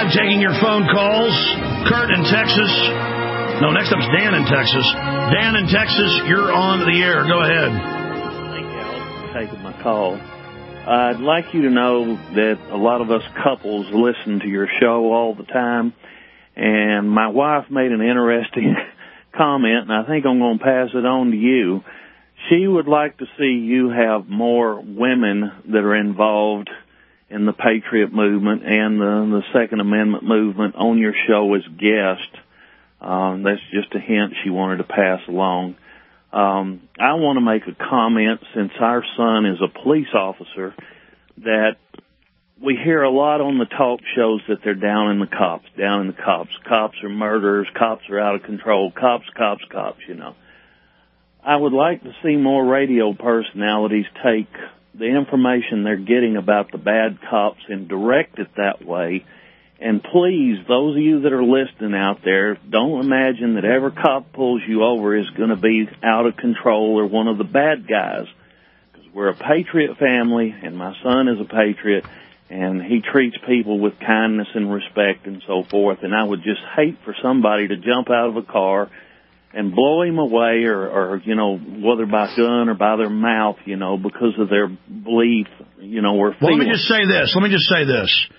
time taking your phone calls. Kurt in Texas. No, next up's Dan in Texas. Dan in Texas, you're on the air. Go ahead. Thank you, Alex, for taking my call. I'd like you to know that a lot of us couples listen to your show all the time, and my wife made an interesting comment, and I think I'm going to pass it on to you. She would like to see you have more women that are involved in the Patriot movement and the Second Amendment movement on your show as guests. That's just a hint she wanted to pass along. I want to make a comment, since our son is a police officer, that we hear a lot on the talk shows that they're down in the cops. Cops are murderers, cops are out of control, cops, you know. I would like to see more radio personalities take the information they're getting about the bad cops and direct it that way. And please, those of you that are listening out there, don't imagine that every cop pulls you over is going to be out of control or one of the bad guys. Because we're a patriot family, and my son is a patriot, and he treats people with kindness and respect and so forth. And I would just hate for somebody to jump out of a car and blow him away or, you know, whether by gun or by their mouth, you know, because of their belief, you know, or feeling. Well, let me just say this.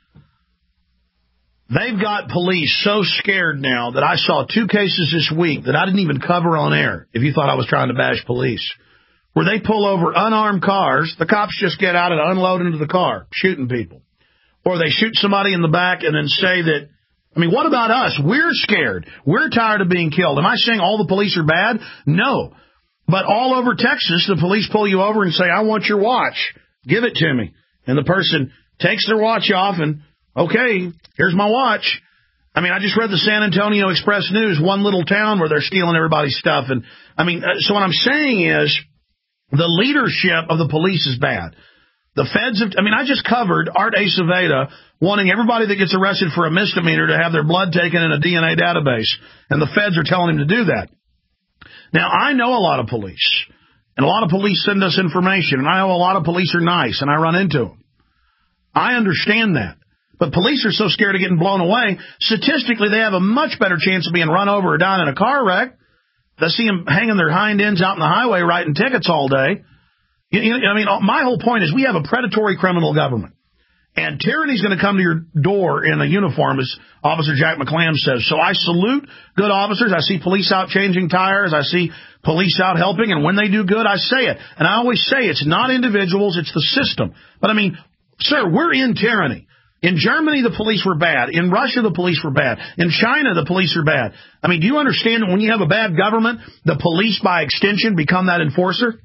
They've got police so scared now that I saw 2 cases this week that I didn't even cover on air, if you thought I was trying to bash police, where they pull over unarmed cars, the cops just get out and unload into the car, shooting people. Or they shoot somebody in the back and then say that, I mean, what about us? We're scared. We're tired of being killed. Am I saying all the police are bad? No. But all over Texas, the police pull you over and say, I want your watch. Give it to me. And the person takes their watch off and, okay, here's my watch. I mean, I just read the San Antonio Express News, one little town where they're stealing everybody's stuff. And I mean, so what I'm saying is the leadership of the police is bad. The feds have, I mean, I just covered Art Aceveda wanting everybody that gets arrested for a misdemeanor to have their blood taken in a DNA database. And the feds are telling him to do that. Now, I know a lot of police, and a lot of police send us information, and I know a lot of police are nice, and I run into them. I understand that. But police are so scared of getting blown away, statistically, they have a much better chance of being run over or down in a car wreck. They see them hanging their hind ends out in the highway writing tickets all day. I mean, my whole point is we have a predatory criminal government. And tyranny's going to come to your door in a uniform, as Officer Jack McClam says. So I salute good officers. I see police out changing tires. I see police out helping. And when they do good, I say it. And I always say it's not individuals, it's the system. But, I mean, sir, we're in tyranny. In Germany, the police were bad. In Russia, the police were bad. In China, the police are bad. I mean, do you understand that when you have a bad government, the police, by extension, become that enforcer?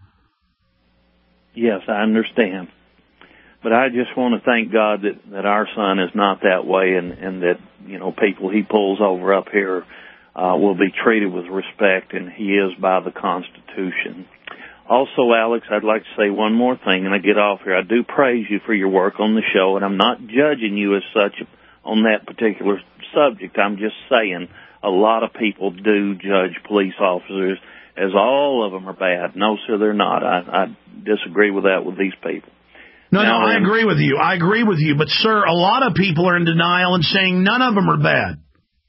Yes, I understand. But I just want to thank God that our son is not that way, and that, you know, people he pulls over up here will be treated with respect, and he is by the Constitution. Also, Alex, I'd like to say one more thing, and I get off here. I do praise you for your work on the show, and I'm not judging you as such on that particular subject. I'm just saying a lot of people do judge police officers as all of them are bad. No, sir, they're not. I disagree with that with these people. No, I agree with you. I agree with you. But, sir, a lot of people are in denial and saying none of them are bad.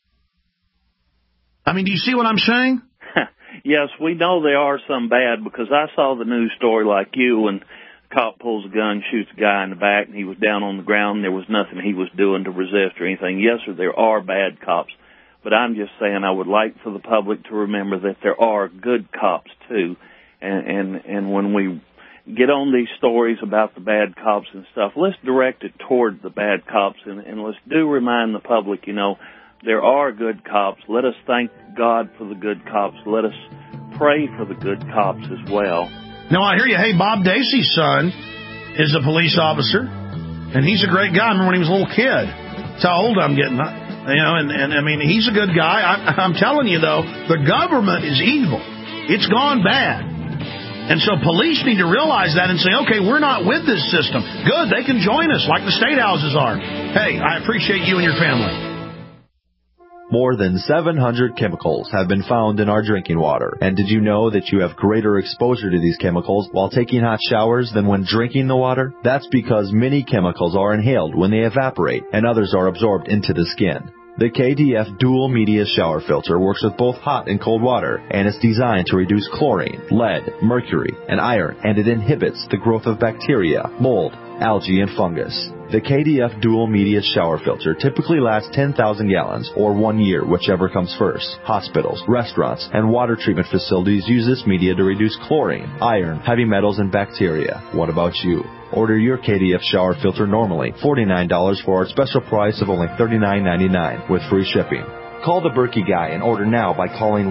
I mean, do you see what I'm saying? Yes, we know there are some bad, because I saw the news story like you, when a cop pulls a gun, shoots a guy in the back, and he was down on the ground, and there was nothing he was doing to resist or anything. Yes, sir, there are bad cops. But I'm just saying I would like for the public to remember that there are good cops, too. And when we get on these stories about the bad cops and stuff, let's direct it toward the bad cops, and let's do remind the public, you know, there are good cops. Let us thank God for the good cops. Let us pray for the good cops as well. No, I hear you. Hey, Bob Dacey's son is a police officer, and he's a great guy. I remember when he was a little kid. That's how old I'm getting. You know, and I mean, he's a good guy. I'm telling you, though, the government is evil. It's gone bad. And so police need to realize that and say, okay, we're not with this system. Good, they can join us like the state houses are. Hey, I appreciate you and your family. More than 700 chemicals have been found in our drinking water. And did you know that you have greater exposure to these chemicals while taking hot showers than when drinking the water? That's because many chemicals are inhaled when they evaporate, and others are absorbed into the skin. The KDF Dual Media Shower Filter works with both hot and cold water, and it's designed to reduce chlorine, lead, mercury, and iron, and it inhibits the growth of bacteria, mold, algae, and fungus. The KDF Dual Media Shower Filter typically lasts 10,000 gallons, or 1 year, whichever comes first. Hospitals, restaurants, and water treatment facilities use this media to reduce chlorine, iron, heavy metals, and bacteria. What about you? Order your KDF shower filter normally $49 for our special price of only $39.99 with free shipping. Call the Berkey Guy and order now by calling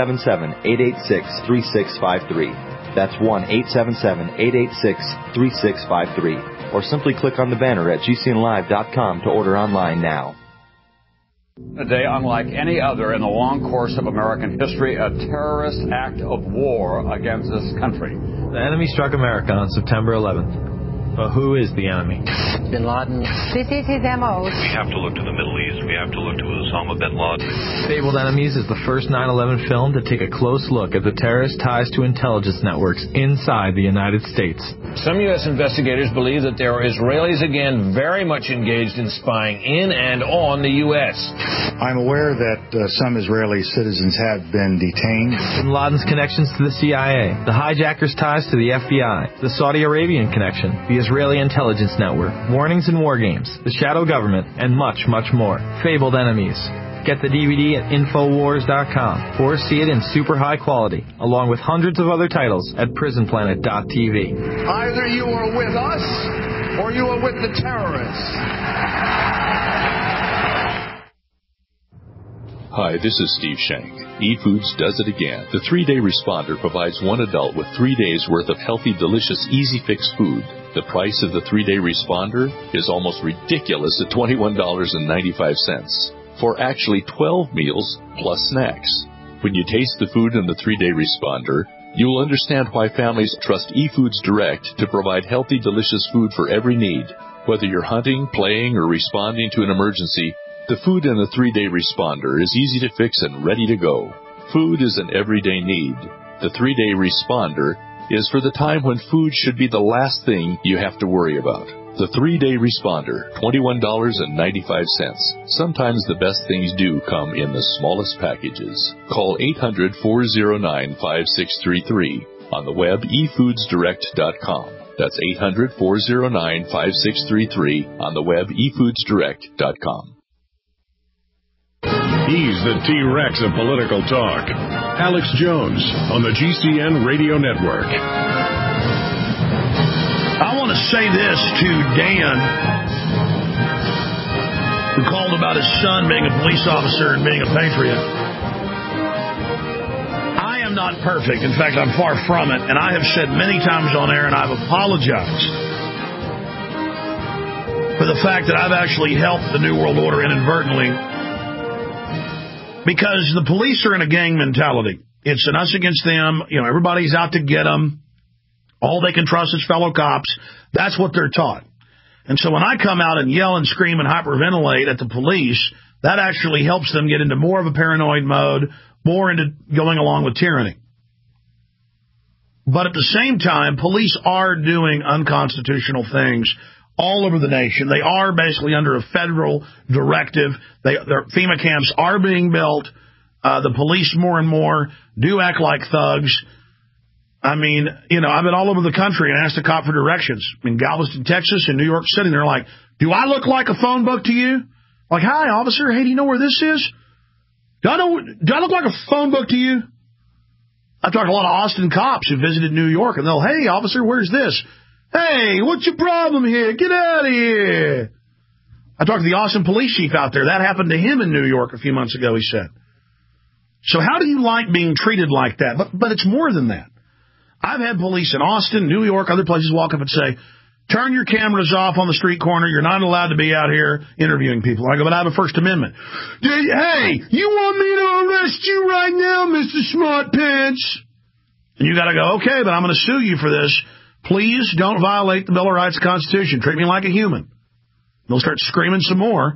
1-877-886-3653. That's 1-877-886-3653. Or simply click on the banner at GCNlive.com to order online now. A day unlike any other in the long course of American history, a terrorist act of war against this country. The enemy struck America on September 11th. But who is the enemy? Bin Laden. This is his M.O. We have to look to the Middle East. We have to look to Osama bin Laden. Fabled Enemies is the first 9/11 film to take a close look at the terrorist ties to intelligence networks inside the United States. Some U.S. investigators believe that there are Israelis again very much engaged in spying in and on the U.S. I'm aware that some Israeli citizens have been detained. Bin Laden's connections to the CIA, the hijackers' ties to the FBI, the Saudi Arabian connection, the Israeli intelligence network, warnings and war games, the shadow government, and much, much more. Fabled Enemies. Get the DVD at Infowars.com or see it in super high quality, along with hundreds of other titles at PrisonPlanet.tv. Either you are with us or you are with the terrorists. Hi, this is Steve Shank. eFoods does it again. The 3-Day Responder provides one adult with 3 days worth of healthy, delicious, easy-fix food. The price of the 3-Day Responder is almost ridiculous at $21.95 for actually 12 meals plus snacks. When you taste the food in the 3-Day Responder, you will understand why families trust eFoods Direct to provide healthy, delicious food for every need. Whether you're hunting, playing, or responding to an emergency, the food in the 3-Day Responder is easy to fix and ready to go. Food is an everyday need. The 3-Day Responder is for the time when food should be the last thing you have to worry about. The 3-Day Responder, $21.95. Sometimes the best things do come in the smallest packages. Call 800-409-5633. On the web, efoodsdirect.com. That's 800-409-5633. On the web, efoodsdirect.com. He's the T-Rex of political talk. Alex Jones on the GCN Radio Network. I want to say this to Dan, who called about his son being a police officer and being a patriot. I am not perfect. In fact, I'm far from it. And I have said many times on air, and I've apologized for the fact that I've actually helped the New World Order inadvertently. Because the police are in a gang mentality. It's an us against them. You know, everybody's out to get them. All they can trust is fellow cops. That's what they're taught. And so when I come out and yell and scream and hyperventilate at the police, that actually helps them get into more of a paranoid mode, more into going along with tyranny. But at the same time, police are doing unconstitutional things all over the nation. They are basically under a federal directive. Their FEMA camps are being built. The police more and more do act like thugs. I mean, you know, I've been all over the country and asked a cop for directions. In Galveston, Texas, in New York City, they're like, do I look like a phone book to you? Like, hi, officer. Hey, do you know where this is? Do I look like a phone book to you? I've talked to a lot of Austin cops who visited New York, and they'll, hey, officer, where's this? Hey, what's your problem here? Get out of here. I talked to the Austin police chief out there. That happened to him in New York a few months ago, he said. So how do you like being treated like that? But it's more than that. I've had police in Austin, New York, other places walk up and say, turn your cameras off on the street corner. You're not allowed to be out here interviewing people. I go, but I have a First Amendment. Hey, you want me to arrest you right now, Mr. Smart Pants? And you got to go, okay, but I'm going to sue you for this. Please don't violate the Bill of Rights and Constitution. Treat me like a human. They'll start screaming some more.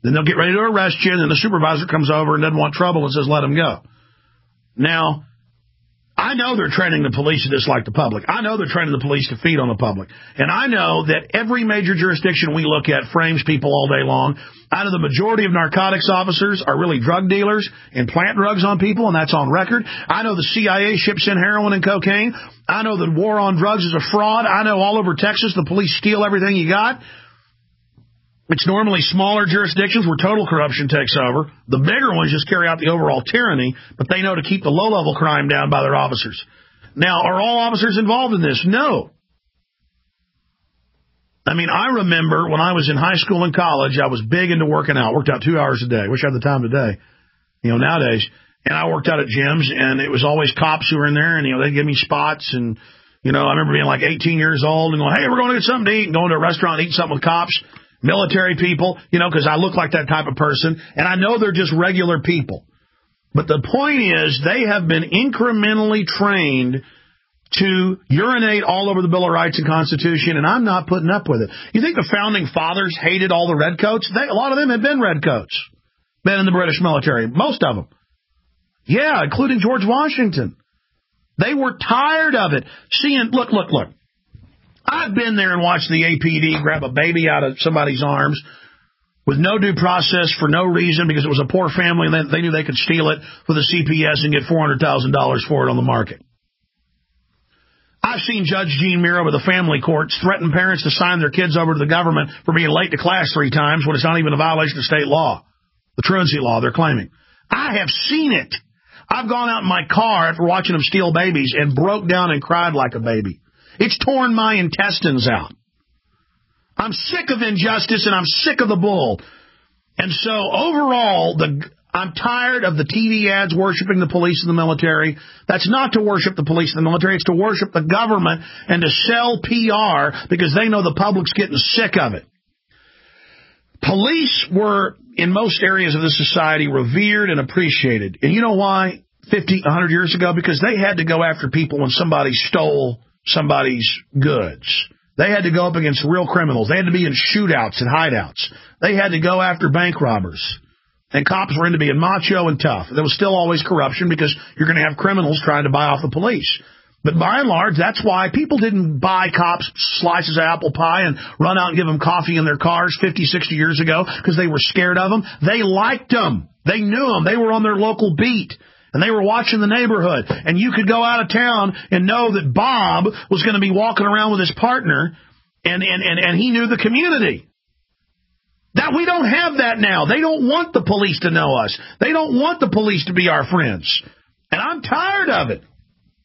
Then they'll get ready to arrest you, and then the supervisor comes over and doesn't want trouble and says, let him go. Now, I know they're training the police to dislike the public. I know they're training the police to feed on the public. And I know that every major jurisdiction we look at frames people all day long. I know the majority of narcotics officers are really drug dealers and plant drugs on people, and that's on record. I know the CIA ships in heroin and cocaine. I know the war on drugs is a fraud. I know all over Texas the police steal everything you got. It's normally smaller jurisdictions where total corruption takes over. The bigger ones just carry out the overall tyranny, but they know to keep the low-level crime down by their officers. Now, are all officers involved in this? No. I mean, I remember when I was in high school and college, I was big into working out. Worked out 2 hours a day. Wish I had the time today, nowadays. And I worked out at gyms, and it was always cops who were in there, and, they'd give me spots. And, I remember being like 18 years old and going, hey, we're going to get something to eat, and going to a restaurant and eat something with cops. Military people, because I look like that type of person, and I know they're just regular people. But the point is, they have been incrementally trained to urinate all over the Bill of Rights and Constitution, and I'm not putting up with it. You think the Founding Fathers hated all the redcoats? A lot of them had been redcoats, been in the British military, most of them. Yeah, including George Washington. They were tired of it. Look. I've been there and watched the APD grab a baby out of somebody's arms with no due process for no reason because it was a poor family and they knew they could steal it for the CPS and get $400,000 for it on the market. I've seen Judge Gene Miro with the family courts threaten parents to sign their kids over to the government for being late to class 3 times when it's not even a violation of state law, the truancy law they're claiming. I have seen it. I've gone out in my car after watching them steal babies and broke down and cried like a baby. It's torn my intestines out. I'm sick of injustice and I'm sick of the bull. And so overall, I'm tired of the TV ads worshiping the police and the military. That's not to worship the police and the military. It's to worship the government and to sell PR because they know the public's getting sick of it. Police were, in most areas of the society, revered and appreciated. And you know why? 50, 100 years ago? Because they had to go after people when somebody stole somebody's goods. They had to go up against real criminals. They had to be in shootouts and hideouts. They had to go after bank robbers. And cops were into being macho and tough. There was still always corruption because you're going to have criminals trying to buy off the police. But by and large, that's why people didn't buy cops slices of apple pie and run out and give them coffee in their cars 50, 60 years ago because they were scared of them. They liked them. They knew them. They were on their local beat. And they were watching the neighborhood. And you could go out of town and know that Bob was going to be walking around with his partner, and he knew the community. That we don't have that now. They don't want the police to know us. They don't want the police to be our friends. And I'm tired of it.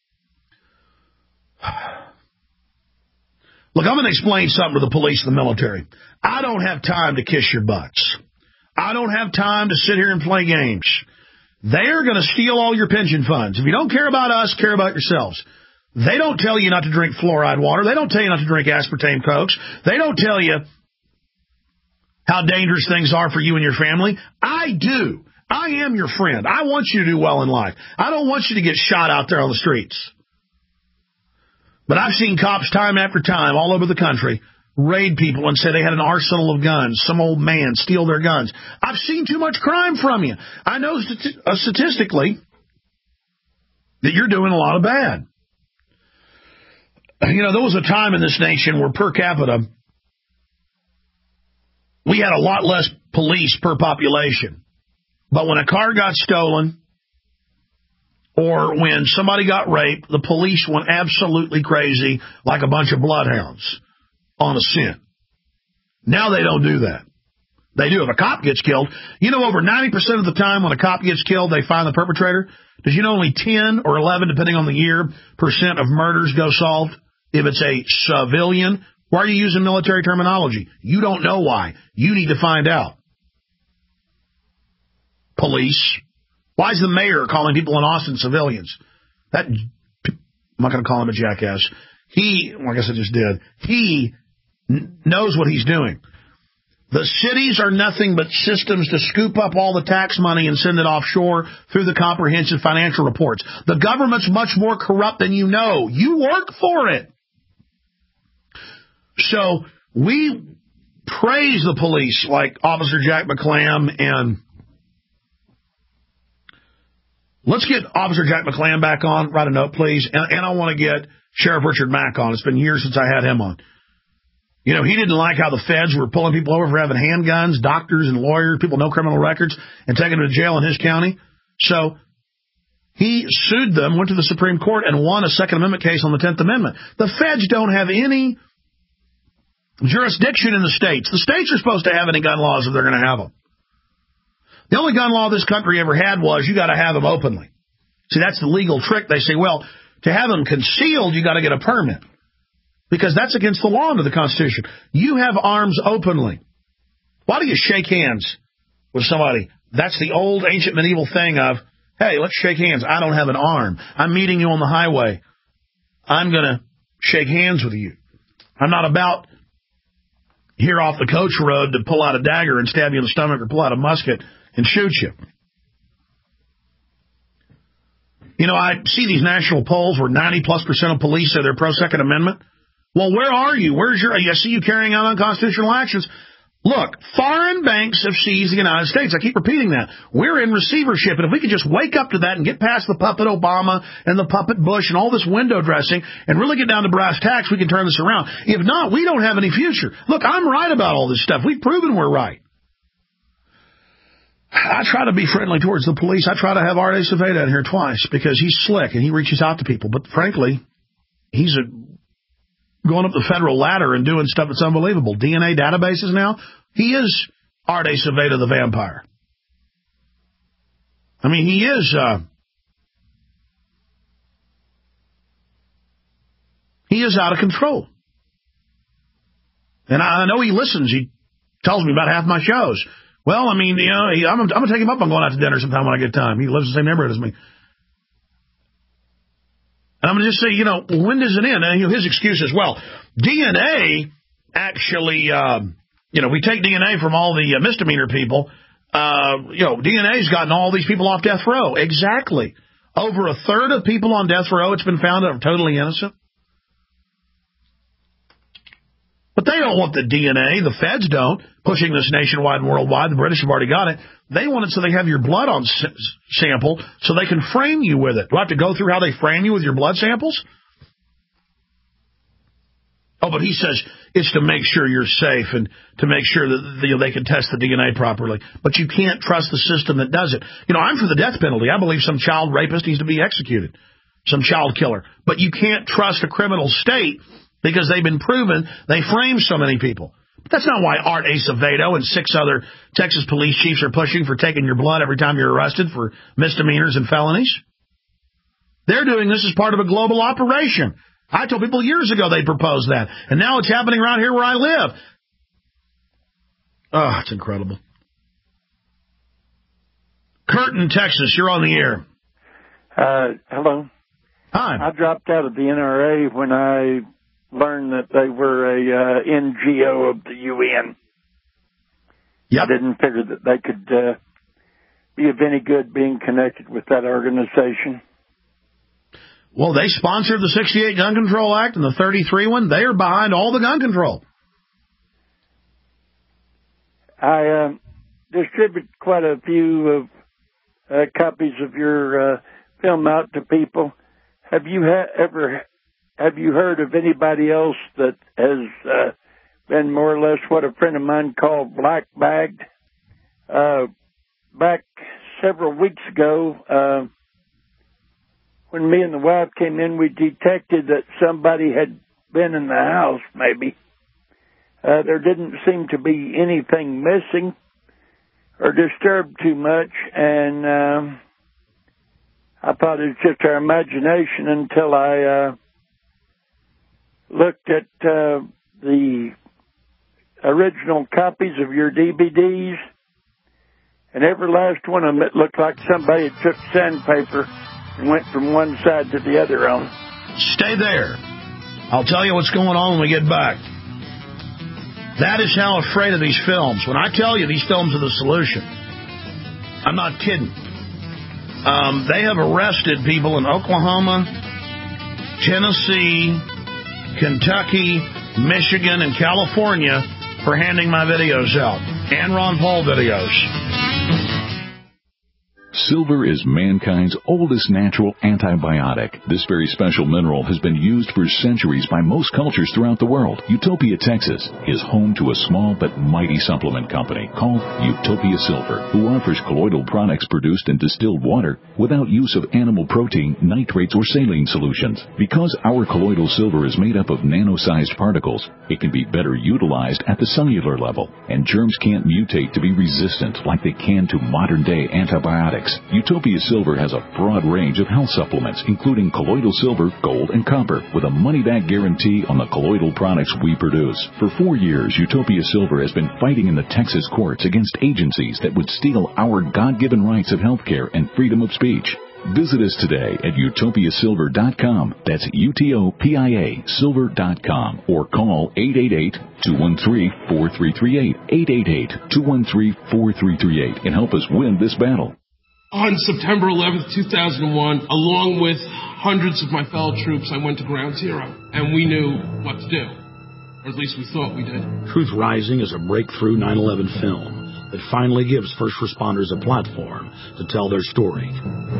Look, I'm going to explain something to the police and the military. I don't have time to kiss your butts. I don't have time to sit here and play games. They're going to steal all your pension funds. If you don't care about us, care about yourselves. They don't tell you not to drink fluoride water. They don't tell you not to drink aspartame Cokes. They don't tell you how dangerous things are for you and your family. I do. I am your friend. I want you to do well in life. I don't want you to get shot out there on the streets. But I've seen cops time after time all over the country raid people and say they had an arsenal of guns. Some old man steal their guns. I've seen too much crime from you. I know statistically that you're doing a lot of bad. There was a time in this nation where per capita we had a lot less police per population. But when a car got stolen or when somebody got raped, the police went absolutely crazy like a bunch of bloodhounds on a scent. Now they don't do that. They do if a cop gets killed. Over 90% of the time when a cop gets killed, they find the perpetrator. Did you know only 10 or 11, depending on the year, % of murders go solved if it's a civilian? Why are you using military terminology? You don't know why. You need to find out. Police. Why is the mayor calling people in Austin civilians? I'm not going to call him a jackass. I guess I just did. He knows what he's doing. The cities are nothing but systems to scoop up all the tax money and send it offshore through the comprehensive financial reports. The government's much more corrupt than you know. You work for it. So we praise the police like Officer Jack McClam, and let's get Officer Jack McClam back on. Write a note, please. And I want to get Sheriff Richard Mack on. It's been years since I had him on. You know, he didn't like how the feds were pulling people over for having handguns, doctors and lawyers, people no criminal records, and taking them to jail in his county. So he sued them, went to the Supreme Court, and won a Second Amendment case on the 10th Amendment. The feds don't have any jurisdiction in the states. The states are supposed to have any gun laws if they're going to have them. The only gun law this country ever had was you got to have them openly. See, that's the legal trick. They say, well, to have them concealed, you got to get a permit, because that's against the law under the Constitution. You have arms openly. Why do you shake hands with somebody? That's the old ancient medieval thing of, hey, let's shake hands. I don't have an arm. I'm meeting you on the highway. I'm going to shake hands with you. I'm not about here off the coach road to pull out a dagger and stab you in the stomach or pull out a musket and shoot you. You know, I see these national polls where 90+% of police say they're pro-Second Amendment. Well, where are you? I see you carrying out unconstitutional actions. Look, foreign banks have seized the United States. I keep repeating that. We're in receivership, and if we could just wake up to that and get past the puppet Obama and the puppet Bush and all this window dressing and really get down to brass tacks, we can turn this around. If not, we don't have any future. Look, I'm right about all this stuff. We've proven we're right. I try to be friendly towards the police. I try to have Art Acevedo in here twice because he's slick and he reaches out to people. But frankly, he's going up the federal ladder and doing stuff that's unbelievable. DNA databases now. He is Art Acevedo, the vampire. I mean, he is. He is out of control. And I know he listens. He tells me about half my shows. Well, I mean, you know, I'm going to take him up on going out to dinner sometime when I get time. He lives in the same neighborhood as me. And I'm going to just say, you know, when does it end? And his excuse is, well, DNA actually, we take DNA from all the misdemeanor people. DNA's gotten all these people off death row. Exactly. Over a third of people on death row, it's been found, are totally innocent. But they don't want the DNA. The feds don't. Pushing this nationwide and worldwide. The British have already got it. They want it so they have your blood on sample so they can frame you with it. Do I have to go through how they frame you with your blood samples? Oh, but he says it's to make sure you're safe and to make sure that they can test the DNA properly. But you can't trust the system that does it. You know, I'm for the death penalty. I believe some child rapist needs to be executed, some child killer. But you can't trust a criminal state because they've been proven they frame so many people. But that's not why Art Acevedo and 6 other Texas police chiefs are pushing for taking your blood every time you're arrested for misdemeanors and felonies. They're doing this as part of a global operation. I told people years ago they proposed that. And now it's happening around here where I live. Oh, it's incredible. Kurt in Texas, you're on the air. Hello. Hi. I dropped out of the NRA when I learned that they were a NGO of the UN. Yep. I didn't figure that they could be of any good being connected with that organization. Well, they sponsored the 68 Gun Control Act and the 33 one. They are behind all the gun control. I distribute quite a few of copies of your film out to people. Have you heard of anybody else that has been more or less what a friend of mine called black-bagged? Back several weeks ago, when me and the wife came in, we detected that somebody had been in the house, maybe. There didn't seem to be anything missing or disturbed too much, and I thought it was just our imagination until I looked at the original copies of your DVDs, and every last one of them, it looked like somebody had took sandpaper and went from one side to the other on. Stay there. I'll tell you what's going on when we get back. That is how afraid of these films. When I tell you these films are the solution, I'm not kidding. They have arrested people in Oklahoma, Tennessee, Kentucky, Michigan, and California for handing my videos out, and Ron Paul videos. Silver is mankind's oldest natural antibiotic. This very special mineral has been used for centuries by most cultures throughout the world. Utopia, Texas is home to a small but mighty supplement company called Utopia Silver, who offers colloidal products produced in distilled water without use of animal protein, nitrates, or saline solutions. Because our colloidal silver is made up of nano-sized particles, it can be better utilized at the cellular level, and germs can't mutate to be resistant like they can to modern-day antibiotics. Utopia Silver has a broad range of health supplements, including colloidal silver, gold, and copper, with a money-back guarantee on the colloidal products we produce. For 4 years, Utopia Silver has been fighting in the Texas courts against agencies that would steal our God-given rights of health care and freedom of speech. Visit us today at utopiasilver.com. That's UTOPIA silver.com, or call 888-213-4338, 888-213-4338, and help us win this battle. On September 11th, 2001, along with hundreds of my fellow troops, I went to Ground Zero, and we knew what to do. Or at least we thought we did. Truth Rising is a breakthrough 9/11 film that finally gives first responders a platform to tell their story.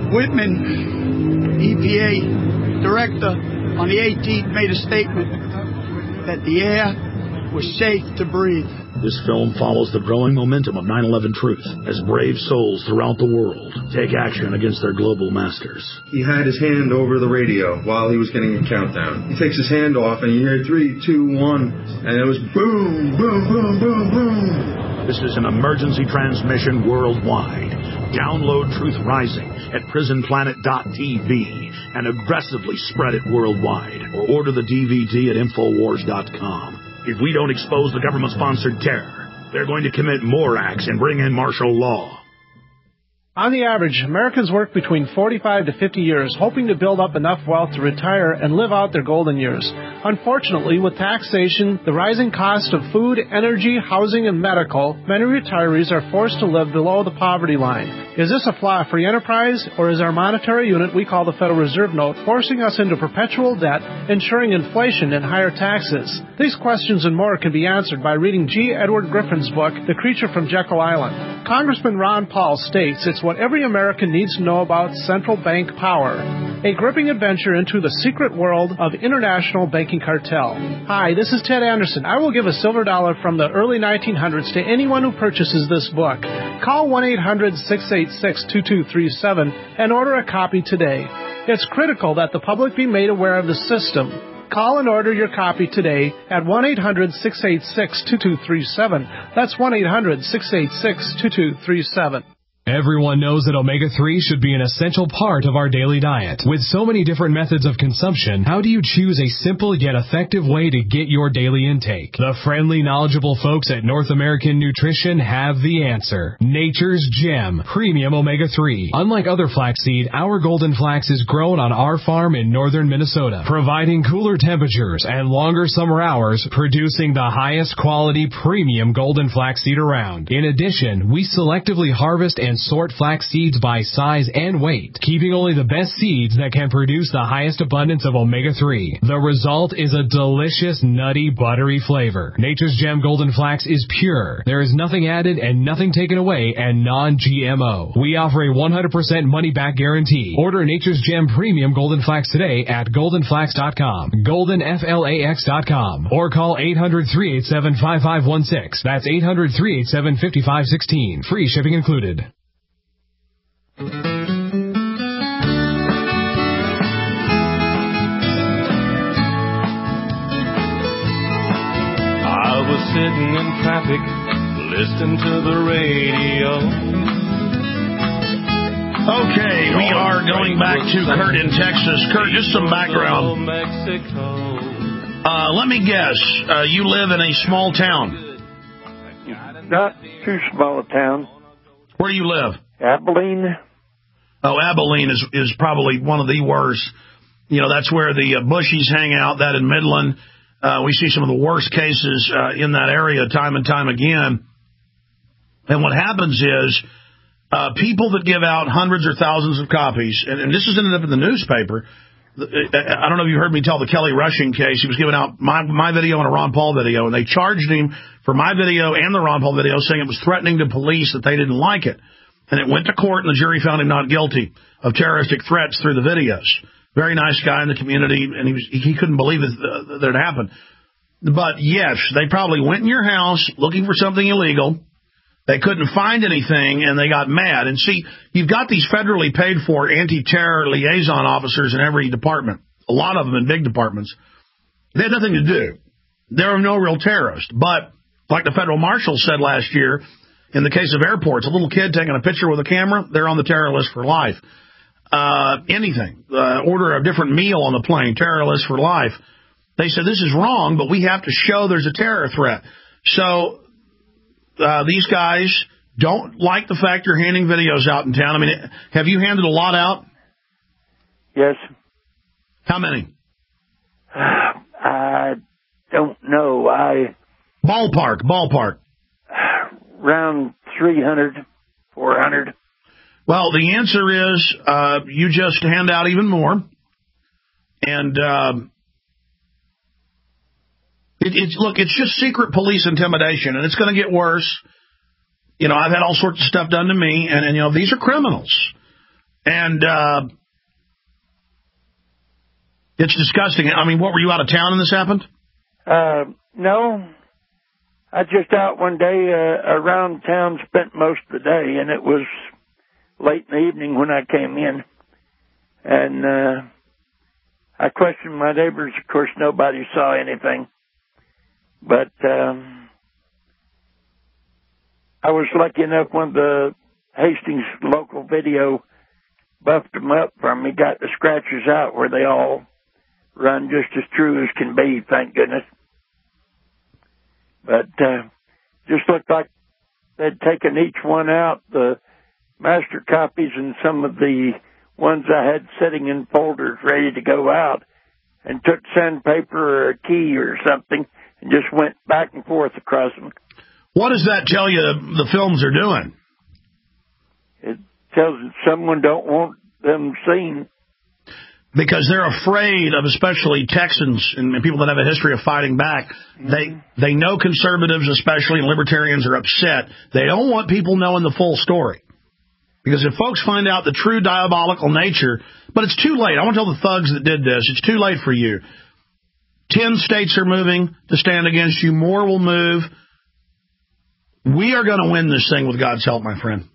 Whitman, EPA director, on the 18th made a statement that the air was safe to breathe. This film follows the growing momentum of 9/11 truth as brave souls throughout the world take action against their global masters. He had his hand over the radio while he was getting a countdown. He takes his hand off and you hear 3, 2, 1, and it was boom, boom, boom, boom, boom. This is an emergency transmission worldwide. Download Truth Rising at prisonplanet.tv and aggressively spread it worldwide, or order the DVD at Infowars.com. If we don't expose the government-sponsored terror, they're going to commit more acts and bring in martial law. On the average, Americans work between 45 to 50 years, hoping to build up enough wealth to retire and live out their golden years. Unfortunately, with taxation, the rising cost of food, energy, housing, and medical, many retirees are forced to live below the poverty line. Is this a flaw free enterprise, or is our monetary unit we call the Federal Reserve Note forcing us into perpetual debt, ensuring inflation and higher taxes? These questions and more can be answered by reading G. Edward Griffin's book, The Creature from Jekyll Island. Congressman Ron Paul states it's what every American needs to know about central bank power. A gripping adventure into the secret world of international banking cartel. Hi, this is Ted Anderson. I will give a silver dollar from the early 1900s to anyone who purchases this book. Call 1-800-686-2237 and order a copy today. It's critical that the public be made aware of the system. Call and order your copy today at 1-800-686-2237. That's 1-800-686-2237. Everyone knows that omega-3 should be an essential part of our daily diet. With so many different methods of consumption, how do you choose a simple yet effective way to get your daily intake? The friendly, knowledgeable folks at North American Nutrition have the answer. Nature's Gem Premium Omega-3. Unlike other flaxseed, our golden flax is grown on our farm in northern Minnesota, providing cooler temperatures and longer summer hours, producing the highest quality premium golden flaxseed around. In addition, we selectively harvest and sort flax seeds by size and weight, keeping only the best seeds that can produce the highest abundance of omega-3. The result is a delicious, nutty, buttery flavor. Nature's Gem Golden Flax is pure. There is nothing added and nothing taken away, and non-GMO. We offer a 100% money-back guarantee. Order Nature's Gem Premium Golden Flax today at goldenflax.com, goldenflax.com, or call 800-387-5516. That's 800-387-5516. Free shipping included. I was sitting in traffic, listening to the radio. Okay, we are going back to Kurt in Texas. Kurt, just some background. Let me guess, you live in a small town. Not too small a town. Where do you live? Abilene. Oh, Abilene is probably one of the worst. You know, that's where the Bushies hang out, that in Midland. We see some of the worst cases in that area time and time again. And what happens is people that give out hundreds or thousands of copies, and this is ended up in the newspaper, I don't know if you heard me tell the Kelly Rushing case. He was giving out my video and a Ron Paul video, and they charged him for my video and the Ron Paul video, saying it was threatening to police, that they didn't like it. And it went to court, and the jury found him not guilty of terroristic threats through the videos. Very nice guy in the community, and he couldn't believe that it happened. But, yes, they probably went in your house looking for something illegal. They couldn't find anything, and they got mad. And see, you've got these federally paid for anti-terror liaison officers in every department, a lot of them in big departments. They had nothing to do. They're no real terrorists. But, like the federal marshal said last year, in the case of airports, a little kid taking a picture with a camera, they're on the terror list for life. Anything, order a different meal on the plane, terror list for life. They said, this is wrong, but we have to show there's a terror threat. So these guys don't like the fact you're handing videos out in town. I mean, have you handed a lot out? Yes. How many? I don't know. Ballpark. Around 300, 400. Well, the answer is you just hand out even more. And it's just secret police intimidation, and it's going to get worse. You know, I've had all sorts of stuff done to me, and you know, these are criminals. And it's disgusting. I mean, what, were you out of town when this happened? No. I just out one day around town, spent most of the day, and it was late in the evening when I came in. And I questioned my neighbors. Of course, nobody saw anything. But I was lucky enough, one of the Hastings local video buffed them up for me, got the scratches out where they all run just as true as can be, thank goodness. But just looked like they'd taken each one out, the master copies and some of the ones I had sitting in folders ready to go out, and took sandpaper or a key or something and just went back and forth across them. What does that tell you the films are doing? It tells that someone don't want them seen. Because they're afraid of, especially Texans and people that have a history of fighting back. Mm-hmm. They know conservatives, especially, and libertarians are upset. They don't want people knowing the full story. Because if folks find out the true diabolical nature, but it's too late. I want to tell the thugs that did this, it's too late for you. 10 states are moving to stand against you. More will move. We are going to win this thing with God's help, my friend.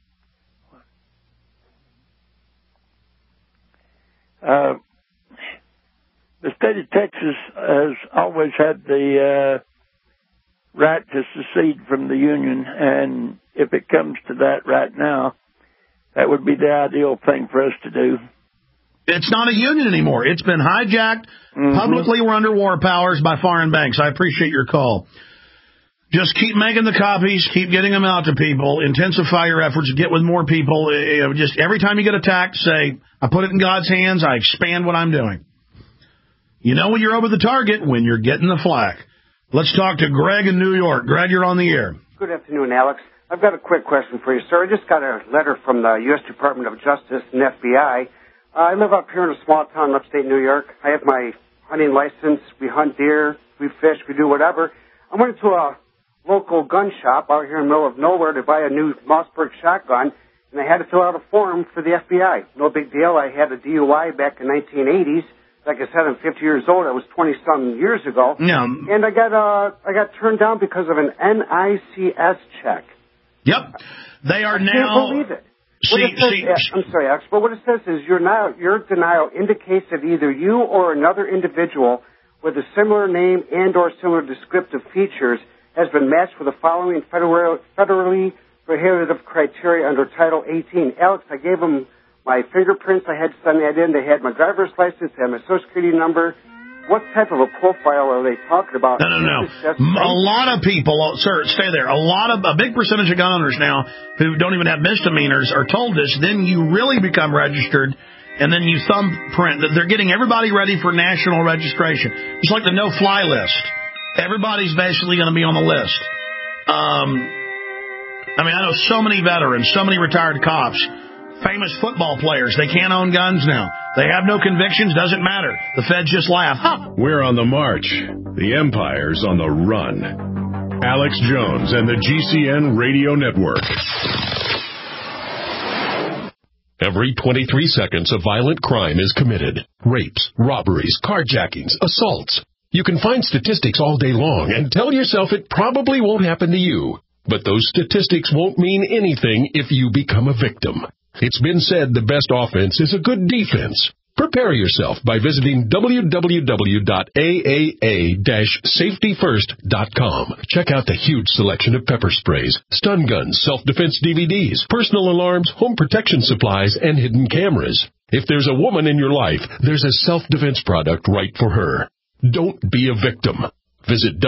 The state of Texas has always had the right to secede from the Union, and if it comes to that right now, that would be the ideal thing for us to do. It's not a union anymore. It's been hijacked. Mm-hmm. Publicly, we're under war powers by foreign banks. I appreciate your call. Just keep making the copies, keep getting them out to people, intensify your efforts, get with more people. Just every time you get attacked, say, I put it in God's hands, I expand what I'm doing. You know when you're over the target, when you're getting the flak. Let's talk to Greg in New York. Greg, you're on the air. Good afternoon, Alex. I've got a quick question for you, sir. I just got a letter from the U.S. Department of Justice and FBI. I live up here in a small town in upstate New York. I have my hunting license. We hunt deer, we fish, we do whatever. I went to a local gun shop out here in the middle of nowhere to buy a new Mossberg shotgun, and I had to fill out a form for the FBI. No big deal. I had a DUI back in the 1980s. Like I said, I'm 50 years old. I was 20-some years ago. Yeah. And I got turned down because of an NICS check. Yep. They are now... I can't believe it. I'm sorry, Alex, but what it says is your denial indicates that either you or another individual with a similar name and or similar descriptive features has been matched with the following federally prohibitive criteria under Title 18. Alex, I gave them my fingerprints. I had to send that in. They had my driver's license. They had my Social Security number. What type of a profile are they talking about? No. A lot of people, sir, stay there. A big percentage of gun owners now who don't even have misdemeanors are told this. Then you really become registered, and then you thumbprint that they're getting everybody ready for national registration. It's like the no-fly list. Everybody's basically going to be on the list. I know so many veterans, so many retired cops, famous football players. They can't own guns now. They have no convictions, doesn't matter. The feds just laugh. We're on the march. The empire's on the run. Alex Jones and the GCN Radio Network. Every 23 seconds, a violent crime is committed. Rapes, robberies, carjackings, assaults. You can find statistics all day long and tell yourself it probably won't happen to you. But those statistics won't mean anything if you become a victim. It's been said the best offense is a good defense. Prepare yourself by visiting www.aaa-safetyfirst.com. Check out the huge selection of pepper sprays, stun guns, self-defense DVDs, personal alarms, home protection supplies, and hidden cameras. If there's a woman in your life, there's a self-defense product right for her. Don't be a victim. Visit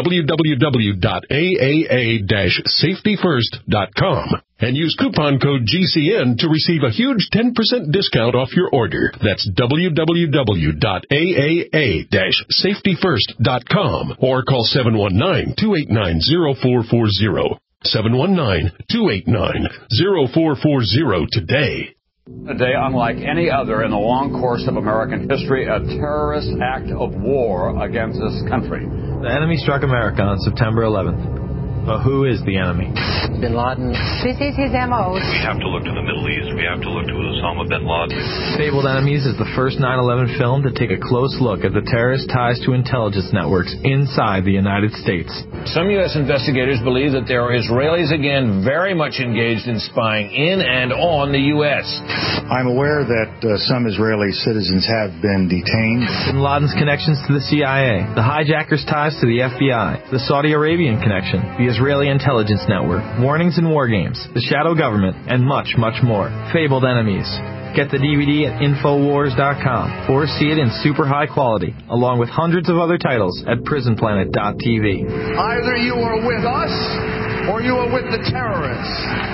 www.aaa-safetyfirst.com and use coupon code GCN to receive a huge 10% discount off your order. That's www.aaa-safetyfirst.com or call 719-289-0440. 719-289-0440 today. A day unlike any other in the long course of American history, a terrorist act of war against this country. The enemy struck America on September 11th. But who is the enemy? Bin Laden. This is his M.O. We have to look to the Middle East. We have to look to Osama bin Laden. Fabled Enemies is the first 9/11 film to take a close look at the terrorist ties to intelligence networks inside the United States. Some U.S. investigators believe that there are Israelis again very much engaged in spying in and on the U.S. I'm aware that some Israeli citizens have been detained. Bin Laden's connections to the CIA, the hijackers' ties to the FBI, the Saudi Arabian connection, the Israeli intelligence network, warnings and war games, the shadow government, and much, much more. Fabled Enemies. Get the DVD at Infowars.com or see it in super high quality, along with hundreds of other titles at PrisonPlanet.tv. Either you are with us or you are with the terrorists.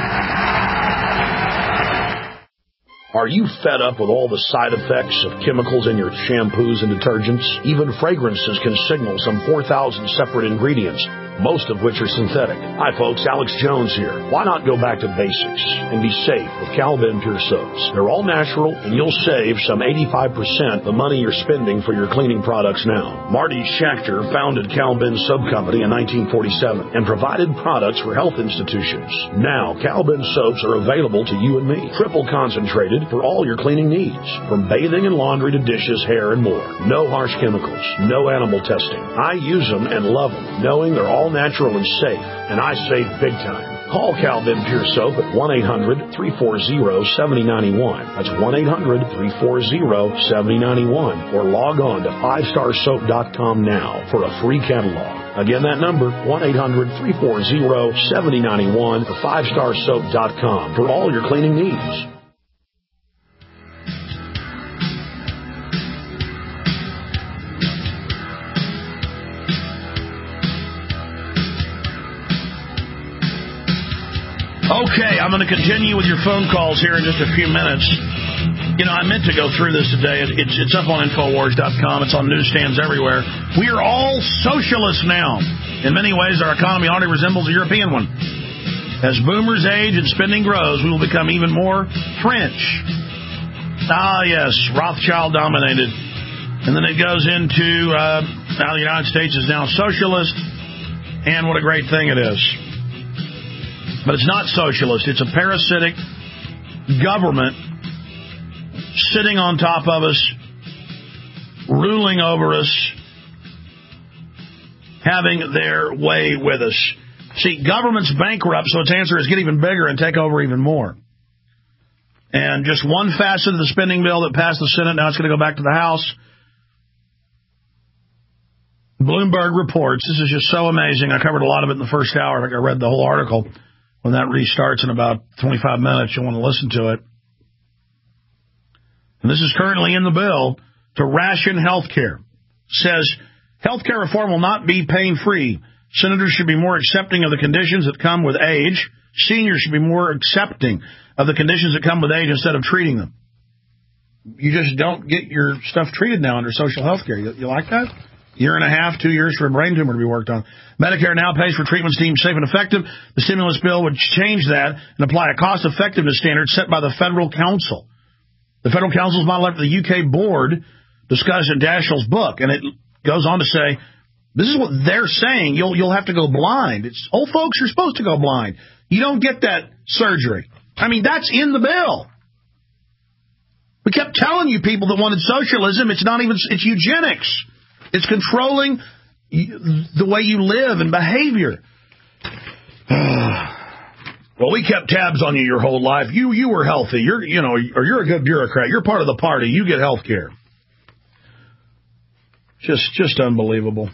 Are you fed up with all the side effects of chemicals in your shampoos and detergents? Even fragrances can signal some 4,000 separate ingredients, most of which are synthetic. Hi folks, Alex Jones here. Why not go back to basics and be safe with Cal-Ben Pure Soaps? They're all natural and you'll save some 85% the money you're spending for your cleaning products now. Marty Schachter founded Cal-Ben Soap Company in 1947 and provided products for health institutions. Now, Cal-Ben soaps are available to you and me. Triple concentrated for all your cleaning needs, from bathing and laundry to dishes, hair, and more. No harsh chemicals, no animal testing. I use them and love them, knowing they're all natural and safe, and I save big time. Call Cal-Ben Pure Soap at 1-800-340-7091. That's 1-800-340-7091. Or log on to 5starsoap.com now for a free catalog. Again, that number, 1-800-340-7091 or 5starsoap.com for all your cleaning needs. Okay, I'm going to continue with your phone calls here in just a few minutes. You know, I meant to go through this today. It's up on Infowars.com. It's on newsstands everywhere. We are all socialists now. In many ways, our economy already resembles a European one. As boomers age and spending grows, we will become even more French. Ah, yes, Rothschild dominated. And then it goes into how the United States is now socialist, and what a great thing it is. But it's not socialist. It's a parasitic government sitting on top of us, ruling over us, having their way with us. See, government's bankrupt, so its answer is get even bigger and take over even more. And just one facet of the spending bill that passed the Senate, now it's going to go back to the House. Bloomberg reports, this is just so amazing. I covered a lot of it in the first hour. I think I read the whole article. When that restarts in about 25 minutes, you'll want to listen to it. And this is currently in the bill to ration health care. Says health care reform will not be pain-free. Senators should be more accepting of the conditions that come with age. Seniors should be more accepting of the conditions that come with age instead of treating them. You just don't get your stuff treated now under social health care. You like that? Year and a half, 2 years for a brain tumor to be worked on. Medicare now pays for treatments deemed safe and effective. The stimulus bill would change that and apply a cost-effectiveness standard set by the Federal Council. The Federal Council is modeled after the UK board discussed in Daschle's book, and it goes on to say, this is what they're saying. You'll have to go blind. It's old folks are supposed to go blind. You don't get that surgery. I mean, that's in the bill. We kept telling you people that wanted socialism. It's not even, it's eugenics. It's controlling the way you live and behavior. Well, we kept tabs on you your whole life. You were healthy. You're a good bureaucrat. You're part of the party. You get health care. Just unbelievable.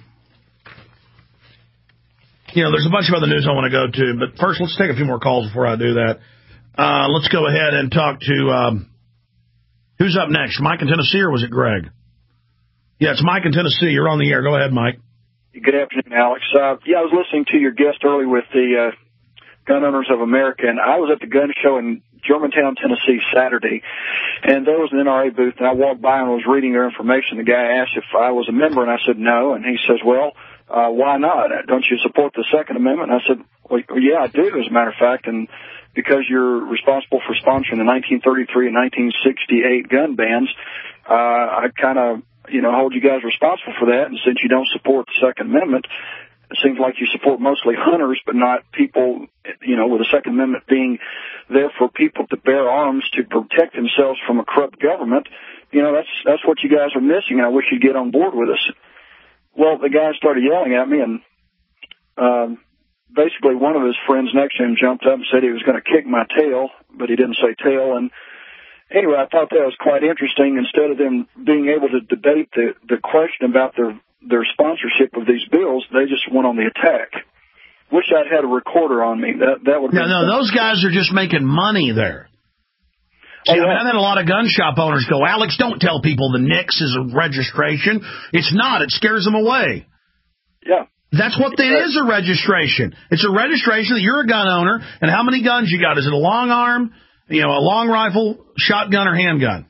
There's a bunch of other news I want to go to, but first let's take a few more calls before I do that. Let's go ahead and talk to, who's up next? Mike in Tennessee, or was it Greg? Yeah, it's Mike in Tennessee. You're on the air. Go ahead, Mike. Good afternoon, Alex. I was listening to your guest earlier with the Gun Owners of America, and I was at the gun show in Germantown, Tennessee, Saturday, and there was an NRA booth, and I walked by and was reading their information. The guy asked if I was a member, and I said no, and he says, well, why not? Don't you support the Second Amendment? And I said, well, yeah, I do, as a matter of fact, and because you're responsible for sponsoring the 1933 and 1968 gun bans, I kind of, hold you guys responsible for that, and since you don't support the Second Amendment, it seems like you support mostly hunters, but not people, with the Second Amendment being there for people to bear arms to protect themselves from a corrupt government. That's what you guys are missing, and I wish you'd get on board with us. Well, the guy started yelling at me, and basically one of his friends next to him jumped up and said he was going to kick my tail, but he didn't say tail. And anyway, I thought that was quite interesting. Instead of them being able to debate the question about their sponsorship of these bills, they just went on the attack. Wish I'd had a recorder on me. That would. No, those guys are just making money there. See, I've had a lot of gun shop owners go, Alex, don't tell people the NICS is a registration. It's not. It scares them away. Yeah. That's what it is, a registration. It's a registration that you're a gun owner, and how many guns you got. Is it a long arm, a long rifle, shotgun, or handgun?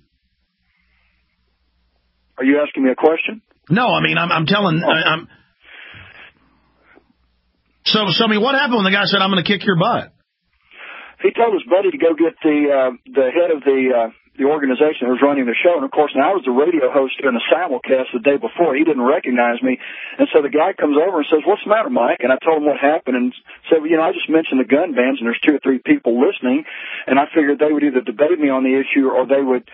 Are you asking me a question? No, I mean, I'm telling... So, what happened when the guy said, I'm going to kick your butt? He told his buddy to go get the head of the organization that was running the show. And, of course, I was the radio host during the simulcast the day before. He didn't recognize me. And so the guy comes over and says, what's the matter, Mike? And I told him what happened and said, I just mentioned the gun bans, and there's 2 or 3 people listening. And I figured they would either debate me on the issue or they would,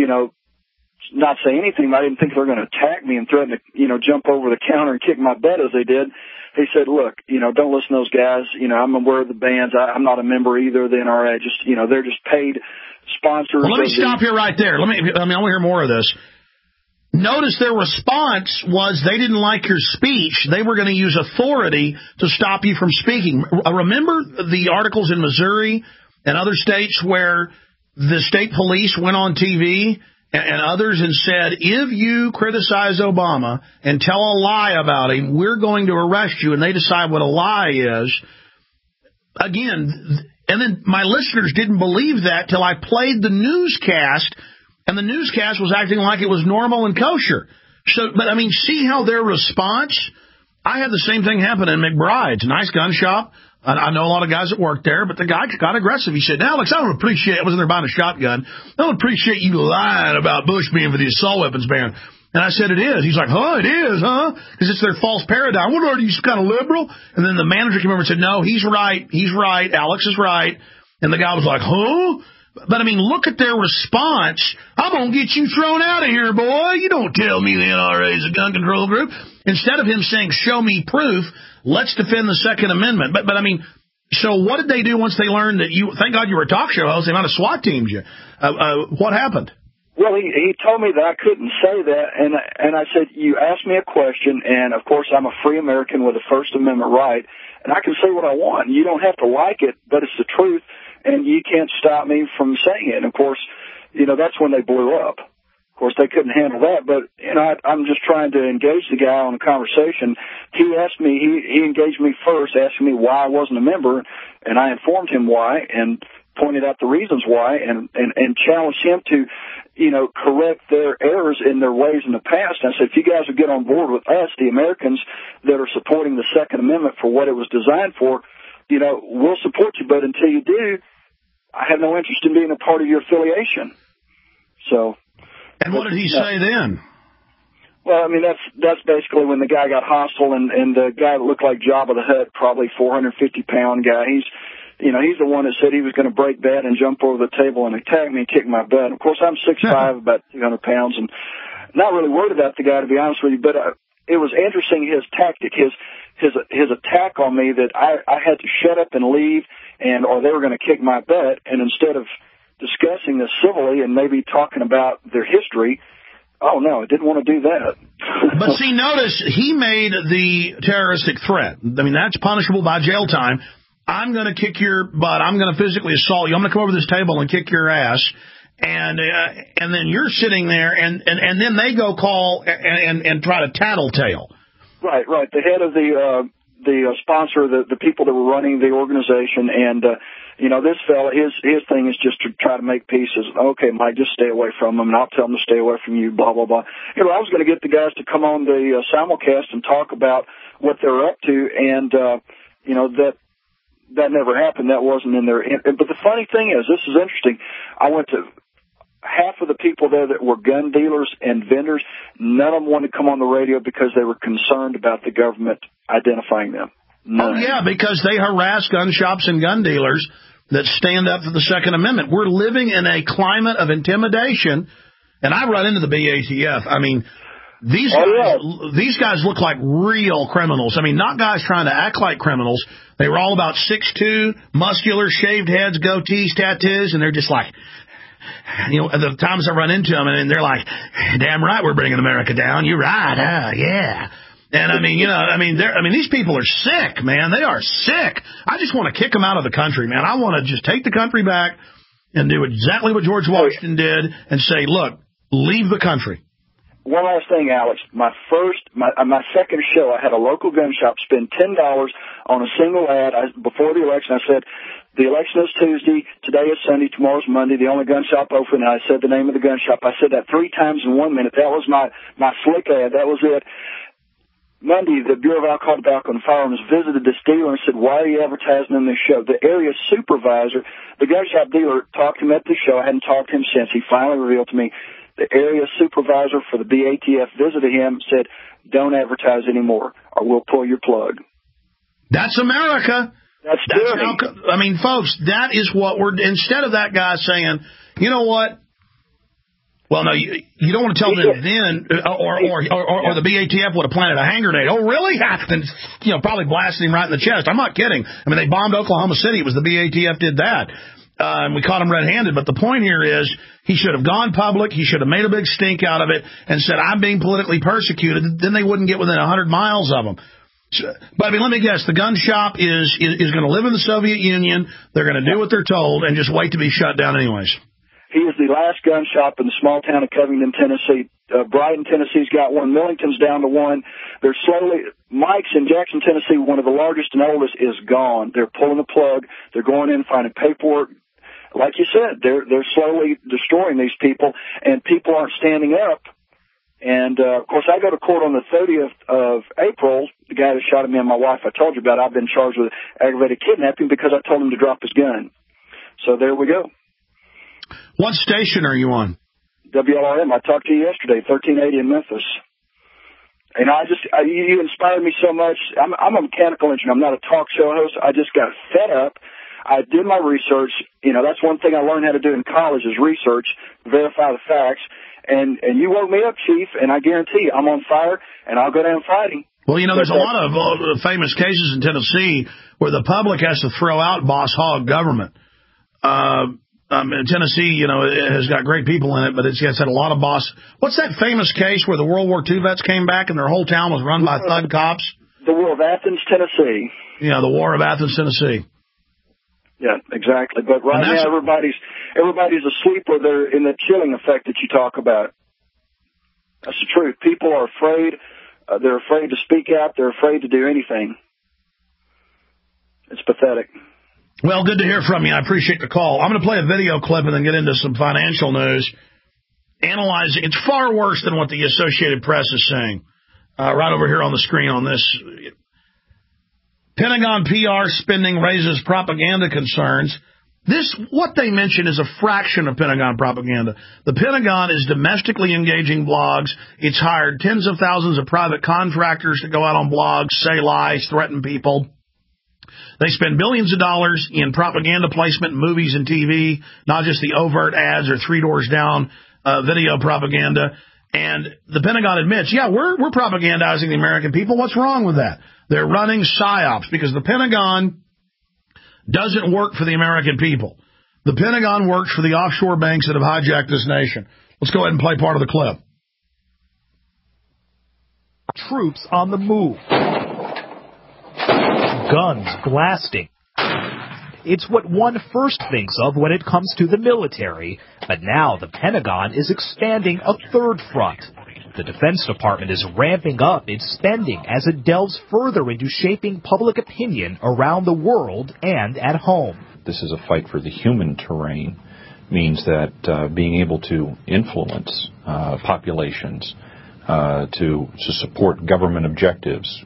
not say anything. I didn't think they were going to attack me and threaten to, jump over the counter and kick my butt as they did. He said, look, don't listen to those guys. I'm aware of the bans. I'm not a member either of the NRA. They're just paid sponsors. Well, let me stop here right there. I want to hear more of this. Notice their response was they didn't like your speech. They were going to use authority to stop you from speaking. Remember the articles in Missouri and other states where the state police went on TV and others and said, if you criticize Obama and tell a lie about him, we're going to arrest you, and they decide what a lie is. Again, and then my listeners didn't believe that till I played the newscast, and the newscast was acting like it was normal and kosher. See how their response? I had the same thing happen in McBride's, nice gun shop. I know a lot of guys that work there, but the guy got aggressive. He said, Alex, I don't appreciate, I wasn't there buying a shotgun. I don't appreciate you lying about Bush being for the assault weapons ban. And I said, it is. He's like, it is, huh? Because it's their false paradigm. What are you, kind of liberal? And then the manager came over and said, no, he's right. Alex is right. And the guy was like, huh? But, look at their response. I'm going to get you thrown out of here, boy. You don't tell me the NRA is a gun control group. Instead of him saying, show me proof, let's defend the Second Amendment. But so what did they do once they learned that thank God you were a talk show host, they might have SWAT teamed you. What happened? Well, he told me that I couldn't say that, and I said, you asked me a question, and, of course, I'm a free American with a First Amendment right, and I can say what I want. You don't have to like it, but it's the truth. And you can't stop me from saying it. And, of course, that's when they blew up. Of course, they couldn't handle that. But, I'm just trying to engage the guy on a conversation. He asked me, he engaged me first, asking me why I wasn't a member. And I informed him why and pointed out the reasons why and challenged him to, correct their errors in their ways in the past. And I said, if you guys would get on board with us, the Americans that are supporting the Second Amendment for what it was designed for, we'll support you. But until you do, I have no interest in being a part of your affiliation. So. And what did he say then? Well, I mean, that's basically when the guy got hostile, and the guy that looked like Jabba the Hutt, probably 450-pound guy, he's the one that said he was going to break bad and jump over the table and attack me and kick my butt. Of course, I'm 6'5", about 200 pounds, and not really worried about the guy, to be honest with you, but it was interesting, his tactic, his attack on me, that I had to shut up and leave, or they were going to kick my butt, and instead of discussing this civilly and maybe talking about their history, oh, no, I didn't want to do that. But see, notice, he made the terroristic threat. I mean, that's punishable by jail time. I'm going to kick your butt. I'm going to physically assault you. I'm going to come over this table and kick your ass. And then you're sitting there, and then they go call and try to tattletale. Right. The head of the sponsor, the people that were running the organization, and this fella, his thing is just to try to make peace. Okay, Mike, just stay away from them, and I'll tell them to stay away from you. Blah blah blah. I was going to get the guys to come on the simulcast and talk about what they're up to, and that never happened. That wasn't in there. But the funny thing is, this is interesting. I went to half of the people there that were gun dealers and vendors. None of them wanted to come on the radio because they were concerned about the government identifying them. None. Oh, yeah, because they harass gun shops and gun dealers that stand up for the Second Amendment. We're living in a climate of intimidation, and I run into the BATF. I mean, these guys look like real criminals. I mean, not guys trying to act like criminals. They were all about 6'2", muscular, shaved heads, goatees, tattoos, and they're just like, at the times I run into them, and they're like, damn right we're bringing America down. You're right. Yeah. And these people are sick, man. They are sick. I just want to kick them out of the country, man. I want to just take the country back and do exactly what George Washington did and say, look, leave the country. One last thing, Alex. My second show, I had a local gun shop spend $10 on a single ad. Before the election, I said, the election is Tuesday, today is Sunday, tomorrow's Monday, the only gun shop open. And I said the name of the gun shop. I said that 3 times in 1 minute. That was my slick ad. That was it. Monday, the Bureau of Alcohol, Tobacco, and Firearms visited this dealer and said, why are you advertising on this show? The area supervisor, the gun shop dealer, talked to him at the show. I hadn't talked to him since. He finally revealed to me the area supervisor for the BATF visited him, said, don't advertise anymore or we'll pull your plug. That's America. That's folks, that is what instead of that guy saying, you know what? Well, no, you don't want to tell them then, or the BATF would have planted a hand grenade. Oh, really? And, probably blasted him right in the chest. I'm not kidding. I mean, they bombed Oklahoma City. It was the BATF did that. And we caught him red-handed. But the point here is he should have gone public. He should have made a big stink out of it and said, I'm being politically persecuted. Then they wouldn't get within 100 miles of him. But, let me guess. The gun shop is going to live in the Soviet Union. They're going to do what they're told and just wait to be shut down anyways. He is the last gun shop in the small town of Covington, Tennessee. Brighton, Tennessee's got one. Millington's down to one. They're Mike's in Jackson, Tennessee, one of the largest and oldest, is gone. They're pulling the plug. They're going in, finding paperwork. Like you said, they're slowly destroying these people, and people aren't standing up. And, of course, I go to court on the 30th of April. The guy that shot at me and my wife I told you about, I've been charged with aggravated kidnapping because I told him to drop his gun. So there we go. What station are you on? WLRM. I talked to you yesterday, 1380 in Memphis. And you inspired me so much. I'm a mechanical engineer. I'm not a talk show host. I just got fed up. I did my research. That's one thing I learned how to do in college is research, verify the facts. And you woke me up, Chief, and I guarantee you I'm on fire, and I'll go down fighting. Well, there's a lot of famous cases in Tennessee where the public has to throw out boss hog government. Tennessee, has got great people in it, but it's had a lot of boss. What's that famous case where the World War II vets came back and their whole town was run by thug cops? The War of Athens, Tennessee. Yeah, the War of Athens, Tennessee. Yeah, exactly. But right now, everybody's asleep, or they're in the chilling effect that you talk about. That's the truth. People are afraid. They're afraid to speak out. They're afraid to do anything. It's pathetic. Well, good to hear from you. I appreciate the call. I'm going to play a video clip and then get into some financial news. Analyzing. It's far worse than what the Associated Press is saying. Right over here on the screen on this. Pentagon PR spending raises propaganda concerns. What they mention is a fraction of Pentagon propaganda. The Pentagon is domestically engaging blogs. It's hired tens of thousands of private contractors to go out on blogs, say lies, threaten people. They spend billions of dollars in propaganda placement in movies and TV, not just the overt ads or three doors down video propaganda. And the Pentagon admits, yeah, we're propagandizing the American people. What's wrong with that? They're running psyops because the Pentagon doesn't work for the American people. The Pentagon works for the offshore banks that have hijacked this nation. Let's go ahead and play part of the clip. Troops on the move. Guns blasting. It's what one first thinks of when it comes to the military, but now the Pentagon is expanding a third front. The Defense Department is ramping up its spending as it delves further into shaping public opinion around the world and at home. This is a fight for the human terrain, means that being able to influence populations, to support government objectives.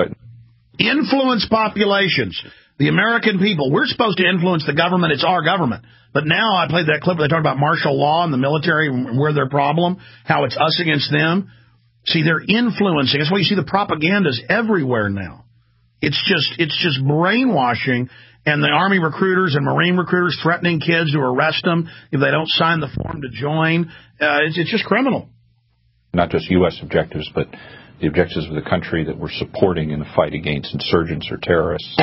Influence populations. The American people. We're supposed to influence the government. It's our government. But now I played that clip where they talk about martial law and the military and where their problem, how it's us against them. See, they're influencing. That's why you see the propagandas everywhere now. It's just brainwashing, and the Army recruiters and Marine recruiters threatening kids to arrest them if they don't sign the form to join. It's just criminal. Not just U.S. objectives, but the objectives of the country that we're supporting in the fight against insurgents or terrorists.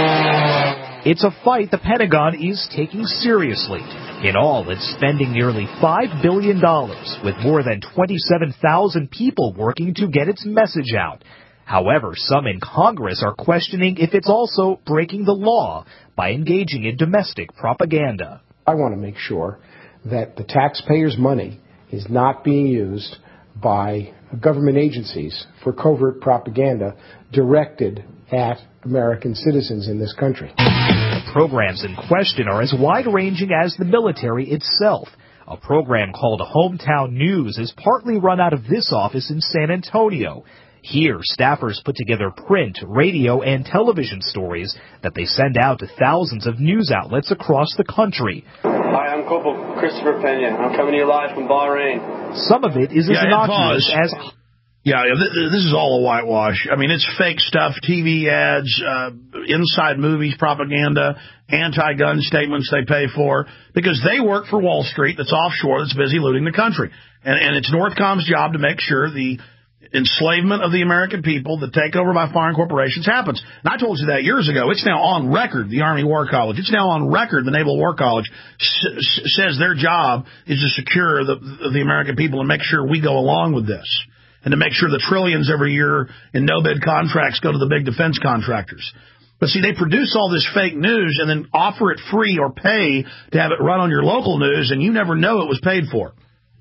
It's a fight the Pentagon is taking seriously. In all, it's spending nearly $5 billion, with more than 27,000 people working to get its message out. However, some in Congress are questioning if it's also breaking the law by engaging in domestic propaganda. I want to make sure that the taxpayers' money is not being used by government agencies for covert propaganda directed at American citizens in this country. The programs in question are as wide-ranging as the military itself. A program called Hometown News is partly run out of this office in San Antonio. Here, staffers put together print, radio, and television stories that they send out to thousands of news outlets across the country. Hi, I'm Corporal Christopher Pena. I'm coming to you live from Bahrain. Some of it is as innocuous as... Yeah, this is all a whitewash. I mean, it's fake stuff, TV ads, inside movies, propaganda, anti-gun statements they pay for, because they work for Wall Street that's offshore that's busy looting the country. And it's Northcom's job to make sure the enslavement of the American people, the takeover by foreign corporations happens. And I told you that years ago. It's now on record, the Army War College. It's now on record, the Naval War College says their job is to secure the American people and make sure we go along with this, and to make sure the trillions every year in no-bid contracts go to the big defense contractors. But see, they produce all this fake news and then offer it free or pay to have it run on your local news, and you never know it was paid for.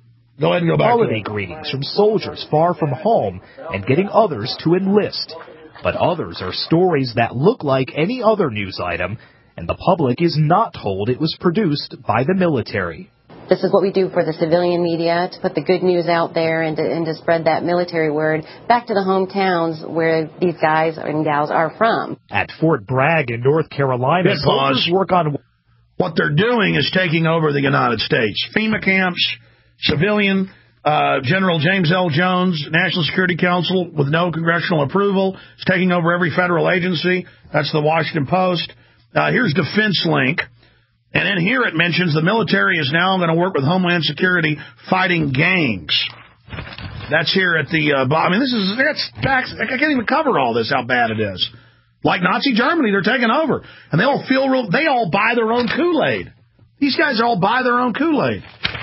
Go ahead and go back. Holiday greetings from soldiers far from home and getting others to enlist. But others are stories that look like any other news item, and the public is not told it was produced by the military. This is what we do for the civilian media, to put the good news out there and to spread that military word back to the hometowns where these guys and gals are from. At Fort Bragg in North Carolina, soldiers work on... What they're doing is taking over the United States. FEMA camps, civilian, General James L. Jones, National Security Council, with no congressional approval, is taking over every federal agency. That's the Washington Post. Here's Defense Link. And in here it mentions the military is now going to work with Homeland Security fighting gangs. That's here at the I mean, that's facts. I can't even cover all this, how bad it is. Like Nazi Germany, they're taking over. And they all buy their own Kool-Aid. These guys all buy their own Kool-Aid.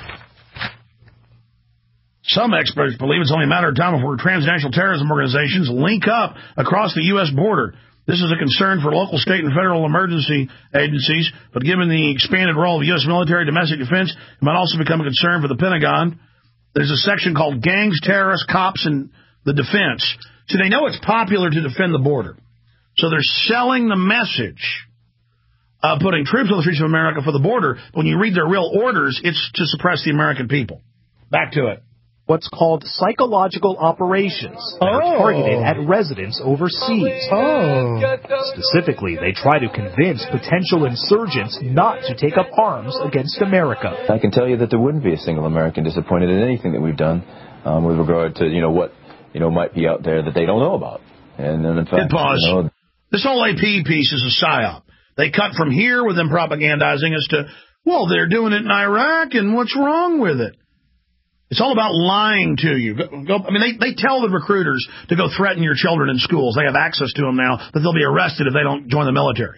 Some experts believe it's only a matter of time before transnational terrorism organizations link up across the U.S. border. This is a concern for local, state, and federal emergency agencies, but given the expanded role of U.S. military domestic defense, it might also become a concern for the Pentagon. There's a section called Gangs, Terrorists, Cops, and the Defense. So they know it's popular to defend the border. So they're selling the message of putting troops on the streets of America for the border. But when you read their real orders, it's to suppress the American people. Back to it. what's called psychological operations that are targeted at residents overseas. Specifically, they try to convince potential insurgents not to take up arms against America. I can tell you that there wouldn't be a single American disappointed in anything that we've done with regard to, what might be out there that they don't know about. And then, in fact, this whole AP piece is a psyop. They cut from here with them propagandizing us to, well, they're doing it in Iraq, and what's wrong with it? It's all about lying to you. They tell the recruiters to go threaten your children in schools. They have access to them now, but they'll be arrested if they don't join the military.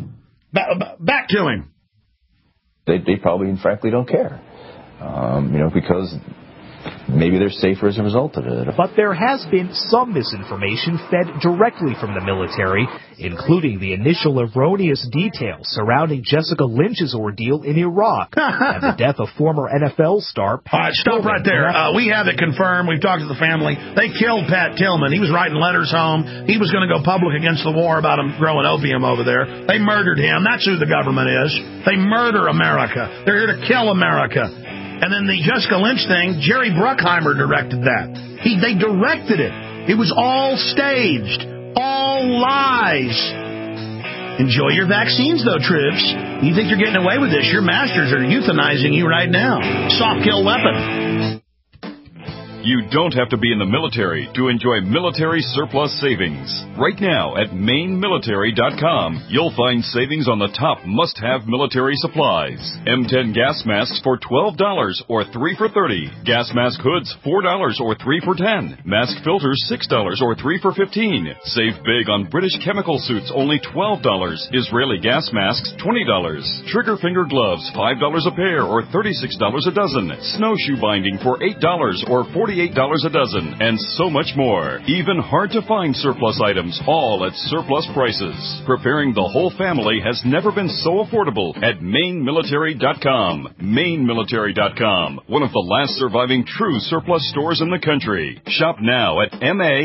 Back to him. They probably, and frankly, don't care. Because maybe they're safer as a result of it. But there has been some misinformation fed directly from the military, including the initial erroneous details surrounding Jessica Lynch's ordeal in Iraq and the death of former NFL star Pat All right, stop right there. We have it confirmed. We've talked to the family. They killed Pat Tillman. He was writing letters home. He was going to go public against the war about him growing opium over there. They murdered him. That's who the government is. They murder America. They're here to kill America. And then the Jessica Lynch thing, Jerry Bruckheimer directed that. They directed it. It was all staged. All lies. Enjoy your vaccines, though, troops. You think you're getting away with this? Your masters are euthanizing you right now. Soft kill weapon. You don't have to be in the military to enjoy military surplus savings. Right now at MaineMilitary.com, you'll find savings on the top must-have military supplies. M10 gas masks for $12 or 3 for $30. Gas mask hoods $4 or 3 for $10. Mask filters $6 or 3 for $15. Save big on British chemical suits, only $12. Israeli gas masks $20. Trigger finger gloves $5 a pair or $36 a dozen. Snowshoe binding for $8 or $48 a dozen, and so much more. Even hard-to-find surplus items, all at surplus prices. Preparing the whole family has never been so affordable at MaineMilitary.com. MaineMilitary.com, one of the last surviving true surplus stores in the country. Shop now at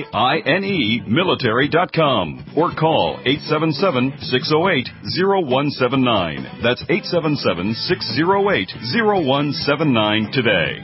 MaineMilitary.com or call 877-608-0179. That's 877-608-0179 today.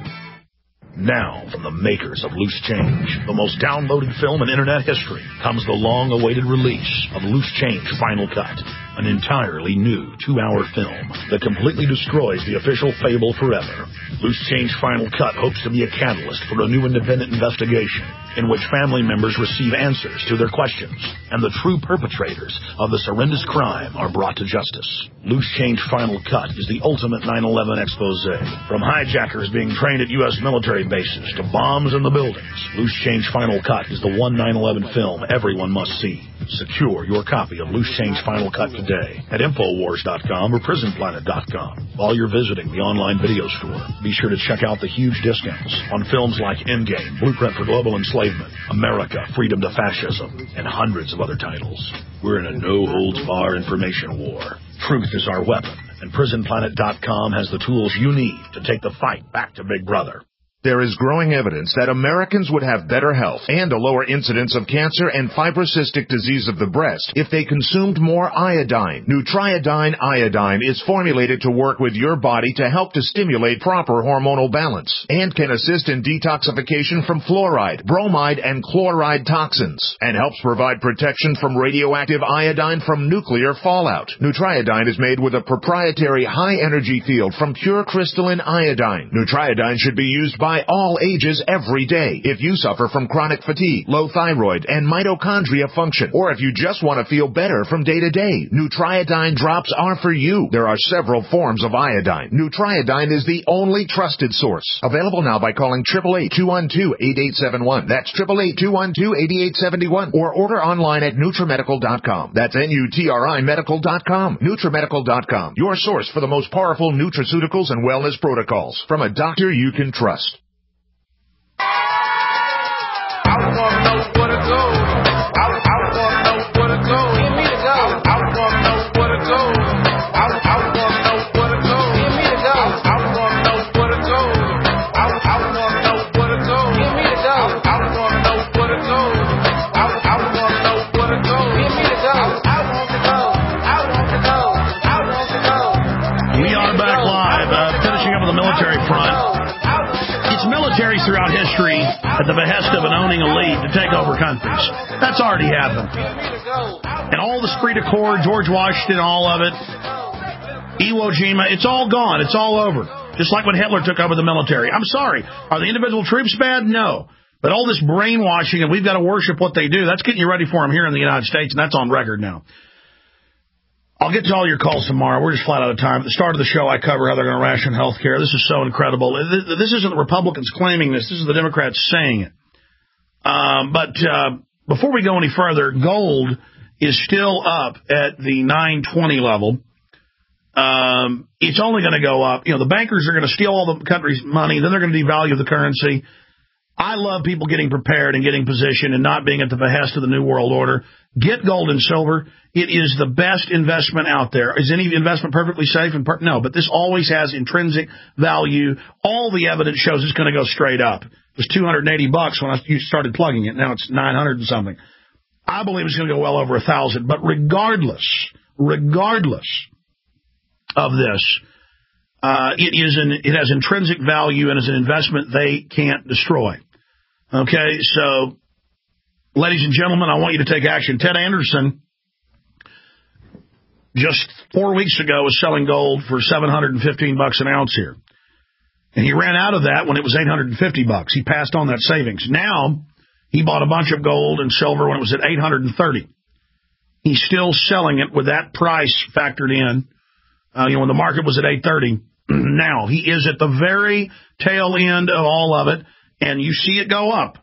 Now, from the makers of Loose Change, the most downloaded film in Internet history, comes the long-awaited release of Loose Change Final Cut, an entirely new 2-hour film that completely destroys the official fable forever. Loose Change Final Cut hopes to be a catalyst for a new independent investigation in which family members receive answers to their questions, and the true perpetrators of this horrendous crime are brought to justice. Loose Change Final Cut is the ultimate 9/11 expose. From hijackers being trained at U.S. military bases to bombs in the buildings, Loose Change Final Cut is the one 9/11 film everyone must see. Secure your copy of Loose Change Final Cut today at Infowars.com or PrisonPlanet.com. While you're visiting the online video store, be sure to check out the huge discounts on films like Endgame, Blueprint for Global Enslavement, America, Freedom to Fascism, and hundreds of other titles. We're in a no-holds-barred information war. Truth is our weapon, and PrisonPlanet.com has the tools you need to take the fight back to Big Brother. There is growing evidence that Americans would have better health and a lower incidence of cancer and fibrocystic disease of the breast if they consumed more iodine. Nutriodine Iodine is formulated to work with your body to help to stimulate proper hormonal balance and can assist in detoxification from fluoride, bromide, and chloride toxins and helps provide protection from radioactive iodine from nuclear fallout. Nutriodine is made with a proprietary high-energy field from pure crystalline iodine. Nutriodine should be used by all ages every day. If you suffer from chronic fatigue, low thyroid, and mitochondria function, or if you just want to feel better from day to day, Nutriodine drops are for you. There are several forms of iodine. Nutriodine is the only trusted source. Available now by calling 888-212-8871. That's 888-212-8871. Or order online at NutriMedical.com. That's NutriMedical.com. NutriMedical.com. Your source for the most powerful nutraceuticals and wellness protocols from a doctor you can trust. militaries throughout history at the behest of an owning elite to take over countries. That's already happened. And all the Esprit de Corps, George Washington, all of it, Iwo Jima, it's all gone. It's all over. Just like when Hitler took over the military. I'm sorry. Are the individual troops bad? No. But all this brainwashing and we've got to worship what they do, that's getting you ready for them here in the United States, and that's on record now. I'll get to all your calls tomorrow. We're just flat out of time. At the start of the show, I cover how they're going to ration health care. This is so incredible. This isn't the Republicans claiming this. This is the Democrats saying it. But before we go any further, gold is still up at the 920 level. It's only going to go up. You know, the bankers are going to steal all the country's money. Then they're going to devalue the currency. I love people getting prepared and getting positioned and not being at the behest of the New World Order. Get gold and silver. It is the best investment out there. Is any investment perfectly safe? No, but this always has intrinsic value. All the evidence shows it's going to go straight up. It was $280 when I started plugging it. Now it's 900 and something. I believe it's going to go well over 1,000. But regardless of this, it has intrinsic value and is an investment they can't destroy. Okay, so, ladies and gentlemen, I want you to take action. Ted Anderson, just 4 weeks ago, was selling gold for $715 an ounce here. And he ran out of that when it was $850. He passed on that savings. Now, he bought a bunch of gold and silver when it was at $830. He's still selling it with that price factored in. When the market was at $830. Now, he is at the very tail end of all of it, and you see it go up.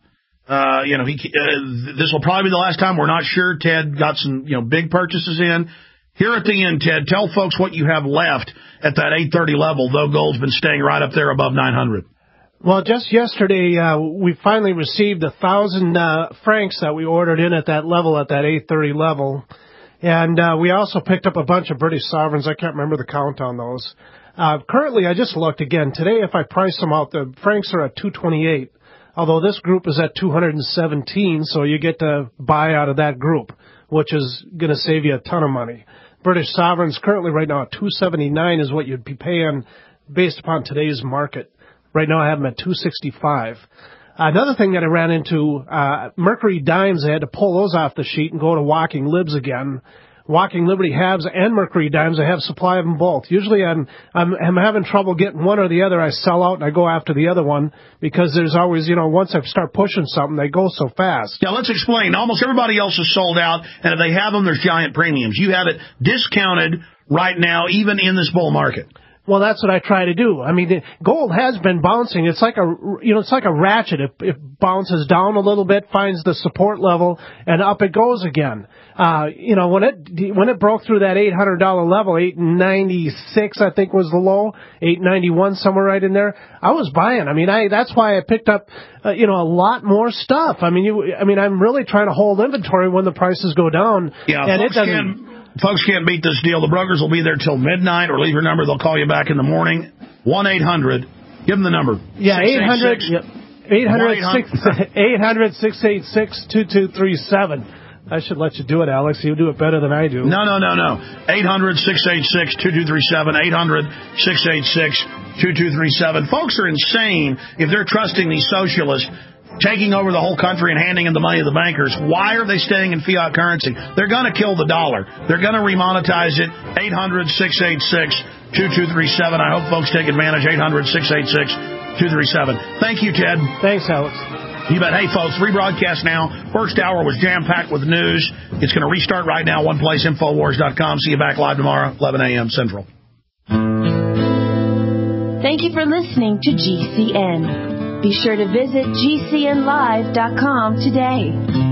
This will probably be the last time. We're not sure. Ted got some, big purchases in. Here at the end, Ted, tell folks what you have left at that 830 level, though gold's been staying right up there above 900. Well, just yesterday, we finally received 1,000 francs that we ordered in at that level, at that 830 level. And we also picked up a bunch of British sovereigns. I can't remember the count on those. Currently, I just looked again. Today, if I price them out, the francs are at 228, although this group is at 217, so you get to buy out of that group, which is going to save you a ton of money. British sovereigns currently right now at 279 is what you'd be paying based upon today's market. Right now, I have them at 265. Another thing that I ran into, Mercury dimes, I had to pull those off the sheet and go to Walking Libs again. Walking Liberty halves and Mercury dimes, I have supply of them both. Usually I'm having trouble getting one or the other. I sell out and I go after the other one because there's always, once I start pushing something, they go so fast. Yeah, let's explain. Almost everybody else is sold out, and if they have them, there's giant premiums. You have it discounted right now, even in this bull market. Well, that's what I try to do. I mean, gold has been bouncing. It's like a ratchet. It bounces down a little bit, finds the support level, and up it goes again. When it broke through that $800 level, $896 I think was the low, $891 somewhere right in there. I was buying. I mean, that's why I picked up a lot more stuff. I mean, I'm really trying to hold inventory when the prices go down. Yeah, and folks can't beat this deal. The brokers will be there till midnight, or leave your number. They'll call you back in the morning. 1-800. Give them the number. Yeah, 800-686-2237. I should let you do it, Alex. You do it better than I do. No. 800-686-2237. 800-686-2237. Folks are insane if they're trusting these socialists taking over the whole country and handing in the money of the bankers. Why are they staying in fiat currency? They're going to kill the dollar. They're going to remonetize it. 800-686-2237. I hope folks take advantage. 800-686-2237. Thank you, Ted. Thanks, Alex. You bet. Hey, folks, rebroadcast now. First hour was jam-packed with news. It's going to restart right now. One place, Infowars.com. See you back live tomorrow, 11 a.m. Central. Thank you for listening to GCN. Be sure to visit GCNlive.com today.